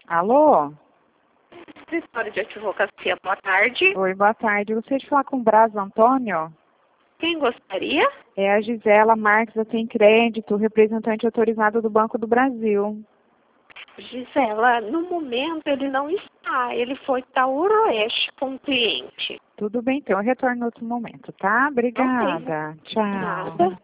Alô? Escritório de advocacia, boa tarde. Oi, boa tarde. Gostaria de falar com o Braz Antônio? Quem gostaria? É a Gisela Marques da Tem Crédito, representante autorizado do Banco do Brasil. Gisela, no momento ele não está. Ele foi para o Oeste com um cliente. Tudo bem, então eu retorno em outro momento, tá? Obrigada. Ok. Tchau. Nada.